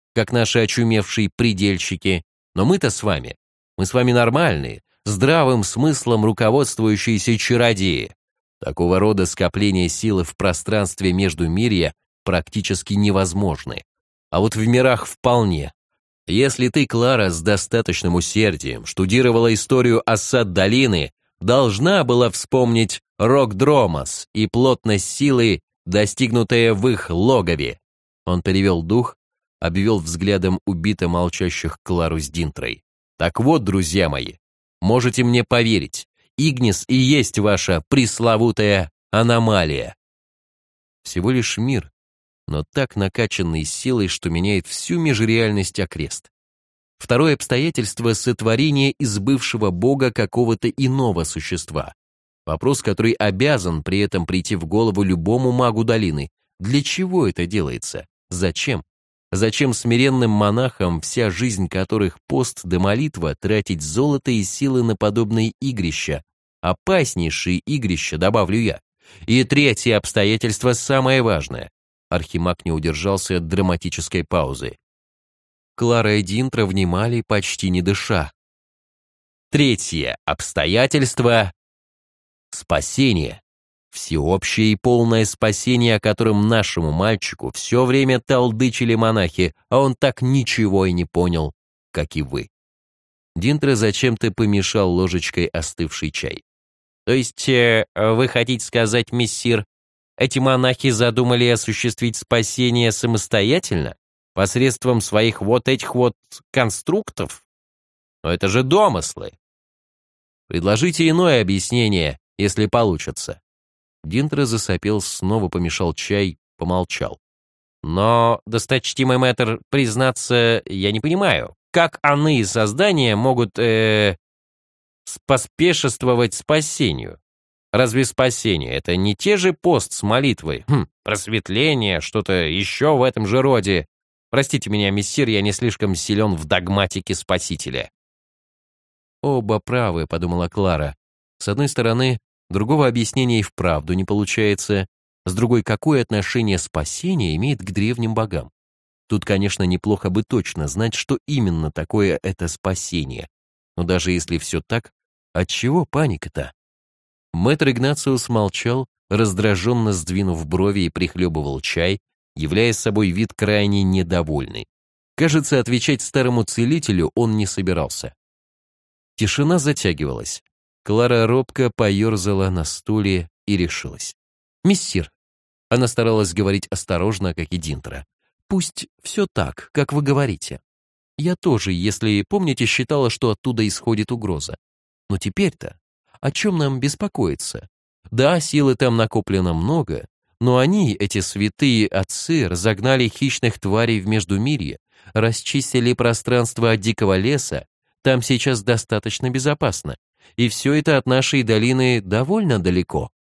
как наши очумевшие предельщики, но мы с вами нормальные, здравым смыслом руководствующиеся чародеи. Такого рода скопления силы в пространстве Междумирья практически невозможны. А вот в мирах вполне. Если ты, Клара, с достаточным усердием штудировала историю Ассад-долины, должна была вспомнить Рокдромос и плотность силы, достигнутая в их логове. Он перевел дух, обвел взглядом убито молчащих Клару с Динтрой. Так вот, друзья мои, можете мне поверить, Игнис и есть ваша пресловутая аномалия. Всего лишь мир, но так накачанный силой, что меняет всю межреальность окрест. Второе обстоятельство — сотворение из бывшего бога какого-то иного существа. Вопрос, который обязан при этом прийти в голову любому магу долины. Для чего это делается? Зачем? Зачем смиренным монахам, вся жизнь которых пост да молитва, тратить золото и силы на подобные игрища? Опаснейшие игрища, добавлю я. И третье обстоятельство самое важное. Архимаг не удержался от драматической паузы. Клара и Динтра внимали, почти не дыша. Третье обстоятельство — спасение. Всеобщее и полное спасение, о котором нашему мальчику все время толдычили монахи, а он так ничего и не понял, как и вы. Динтра зачем-то помешал ложечкой остывший чай. То есть, вы хотите сказать, мессир, эти монахи задумали осуществить спасение самостоятельно, посредством своих вот этих вот конструктов? Но это же домыслы. Предложите иное объяснение, если получится. Динтра засопел, снова помешал чай, помолчал. Но, досточтимый мэтр, признаться, я не понимаю, как иные создания могут, споспешествовать спасению? Разве спасение — это не те же пост с молитвой, просветление, что-то еще в этом же роде? Простите меня, мессир, я не слишком силен в догматике Спасителя. Оба правы, подумала Клара. С одной стороны, другого объяснения и вправду не получается. С другой, какое отношение спасение имеет к древним богам? Тут, конечно, неплохо бы точно знать, что именно такое это спасение. Но даже если все так, отчего паника-то? Мэтр Игнациус молчал, раздраженно сдвинув брови и прихлебывал чай, являя собой вид крайне недовольный. Кажется, отвечать старому целителю он не собирался. Тишина затягивалась. Клара робко поерзала на стуле и решилась. «Мессир», она старалась говорить осторожно, как и Динтра, «пусть все так, как вы говорите. Я тоже, если помните, считала, что оттуда исходит угроза. Но теперь-то о чем нам беспокоиться? Да, силы там накоплено много, но они, эти святые отцы, разогнали хищных тварей в Междумирье, расчистили пространство от дикого леса, там сейчас достаточно безопасно, и все это от нашей долины довольно далеко».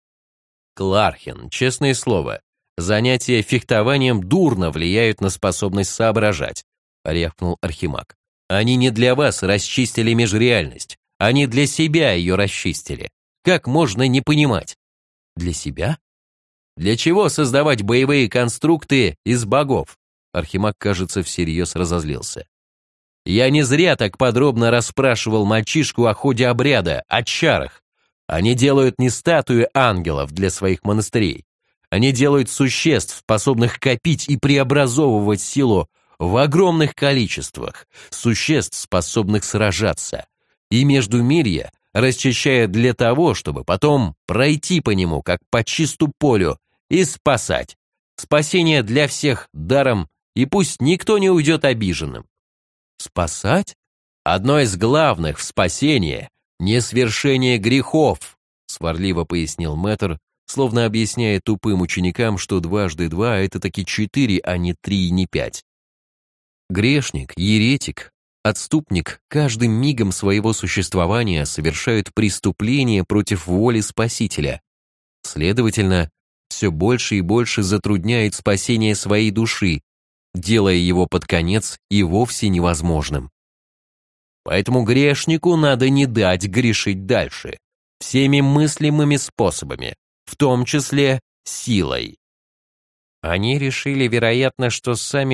Клархен, честное слово, занятия фехтованием дурно влияют на способность соображать, рявкнул Архимаг. Они не для вас расчистили межреальность, они для себя ее расчистили. Как можно не понимать? Для себя? Для чего создавать боевые конструкты из богов? Архимаг, кажется, всерьез разозлился. Я не зря так подробно расспрашивал мальчишку о ходе обряда, о чарах. Они делают не статуи ангелов для своих монастырей. Они делают существ, способных копить и преобразовывать силу в огромных количествах, существ, способных сражаться. И Междумирье расчищает для того, чтобы потом пройти по нему, как по чисту полю, и спасать. Спасение для всех даром, и пусть никто не уйдет обиженным. Спасать? Одно из главных в спасении — не свершение грехов, сварливо пояснил мэтр, словно объясняя тупым ученикам, что дважды два — это таки 4, а не 3 и не 5. Грешник, еретик, отступник каждым мигом своего существования совершают преступление против воли Спасителя. Следовательно, все больше и больше затрудняет спасение своей души, делая его под конец и вовсе невозможным. Поэтому грешнику надо не дать грешить дальше, всеми мыслимыми способами, в том числе силой. Они решили, вероятно, что сами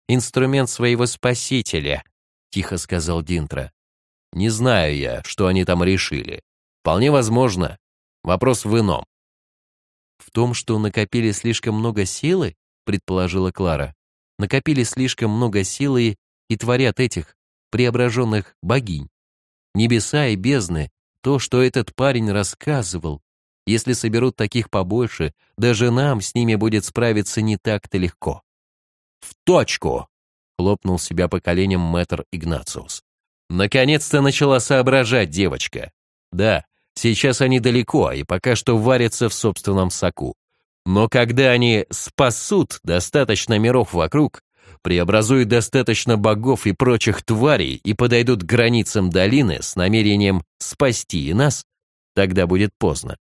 инструмент своего спасителя», — тихо сказал Динтра. «Не знаю я, что они там решили. Вполне возможно. Вопрос в ином». «В том, что накопили слишком много силы?» — предположила Клара. «Накопили слишком много силы и творят этих преображенных богинь. Небеса и бездны, то, что этот парень рассказывал. Если соберут таких побольше, даже нам с ними будет справиться не так-то легко». «В точку!» — хлопнул себя по коленям мэтр Игнациус. «Наконец-то начала соображать девочка. Да, сейчас они далеко и пока что варятся в собственном соку. Но когда они спасут достаточно миров вокруг, преобразуют достаточно богов и прочих тварей и подойдут к границам долины с намерением спасти и нас, тогда будет поздно».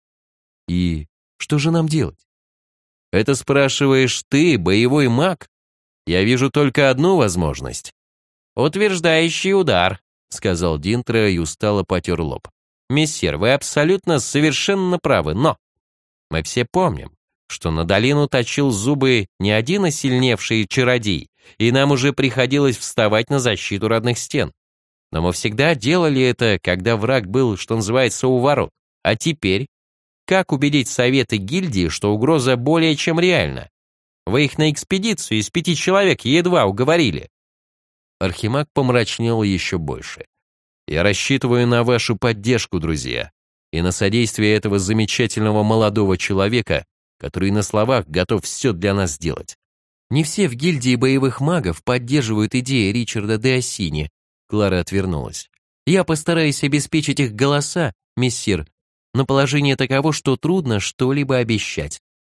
«И что же нам делать?» «Это спрашиваешь ты, боевой маг? Я вижу только одну возможность». «Утверждающий удар», — сказал Динтра и устало потер лоб. «Мессир, вы абсолютно совершенно правы, но мы все помним, что на долину точил зубы не один осильневший чародей, и нам уже приходилось вставать на защиту родных стен. Но мы всегда делали это, когда враг был, что называется, у ворот. А теперь, как убедить советы гильдии, что угроза более чем реальна? Вы их на экспедицию из 5 человек едва уговорили». Архимаг помрачнел еще больше. «Я рассчитываю на вашу поддержку, друзья, и на содействие этого замечательного молодого человека, который на словах готов все для нас сделать. Не все в гильдии боевых магов поддерживают идеи Ричарда де Оссини». Клара отвернулась. «Я постараюсь обеспечить их голоса, мессир, но положение таково, что трудно что-либо обещать».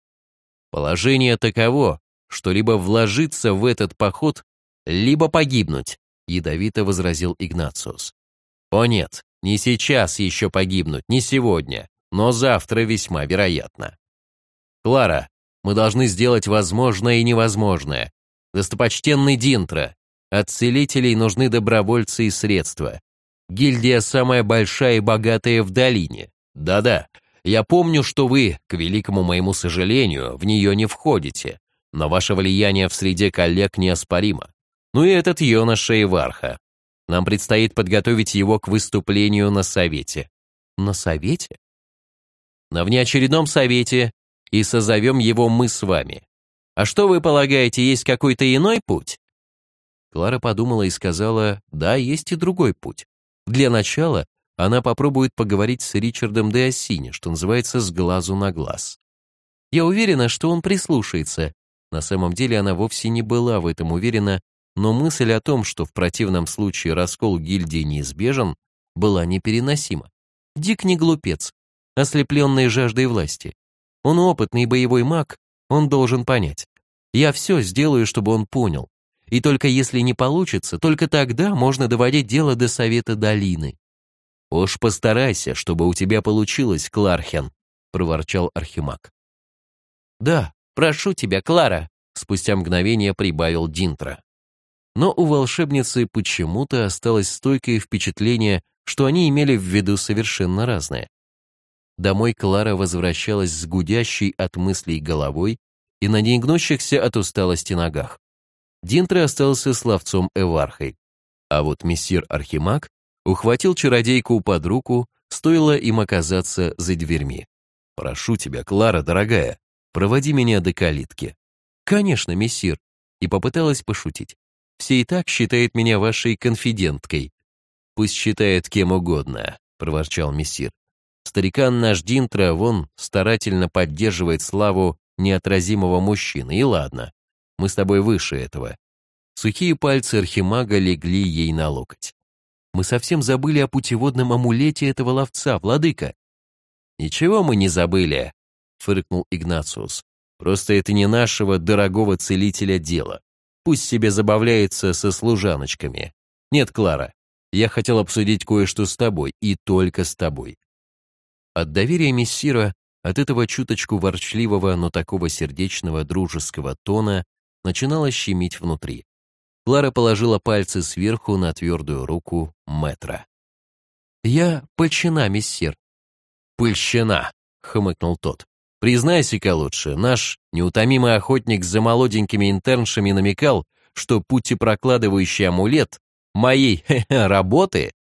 «Положение таково, что либо вложиться в этот поход, либо погибнуть», — ядовито возразил Игнациус. «О нет, не сейчас еще погибнуть, не сегодня, но завтра весьма вероятно. Клара, мы должны сделать возможное и невозможное. Достопочтенный Динтра, от целителей нужны добровольцы и средства. Гильдия самая большая и богатая в долине. Да-да, я помню, что вы, к великому моему сожалению, в нее не входите, но ваше влияние в среде коллег неоспоримо. Ну и этот юноша Иварха. Нам предстоит подготовить его к выступлению на совете». «На совете?» «На внеочередном совете, и созовем его мы с вами. А что вы полагаете, есть какой-то иной путь?» Клара подумала и сказала: «Да, есть и другой путь. Для начала она попробует поговорить с Ричардом де Оссини, что называется, с глазу на глаз. Я уверена, что он прислушается». На самом деле она вовсе не была в этом уверена, но мысль о том, что в противном случае раскол гильдии неизбежен, была непереносима. Дик не глупец, ослепленный жаждой власти. Он опытный боевой маг, он должен понять. Я все сделаю, чтобы он понял. И только если не получится, только тогда можно доводить дело до совета долины. «Уж постарайся, чтобы у тебя получилось, Клархен», — проворчал Архимаг. «Да, прошу тебя, Клара», — спустя мгновение прибавил Динтра. Но у волшебницы почему-то осталось стойкое впечатление, что они имели в виду совершенно разное. Домой Клара возвращалась с гудящей от мыслей головой и на негнущихся от усталости ногах. Динтра остался с ловцом Эвархой, а вот мессир Архимаг ухватил чародейку под руку, стоило им оказаться за дверьми. «Прошу тебя, Клара, дорогая, проводи меня до калитки». «Конечно, мессир», и попыталась пошутить. «Все и так считают меня вашей конфиденткой». «Пусть считает кем угодно», — проворчал мессир. «Старикан наш Динтра, вон, старательно поддерживает славу неотразимого мужчины, и ладно, мы с тобой выше этого». Сухие пальцы Архимага легли ей на локоть. «Мы совсем забыли о путеводном амулете этого ловца, владыка». «Ничего мы не забыли», — фыркнул Игнациус. «Просто это не нашего дорогого целителя дело. Пусть себе забавляется со служаночками. Нет, Клара, я хотел обсудить кое-что с тобой, и только с тобой». От доверия мессира, от этого чуточку ворчливого, но такого сердечного дружеского тона начинало щемить внутри. Клара положила пальцы сверху на твердую руку мэтра. «Я польщена, мессир». «Польщена», — хмыкнул тот. «Признайся-ка лучше, наш неутомимый охотник за молоденькими интерншами намекал, что путепрокладывающий амулет моей работы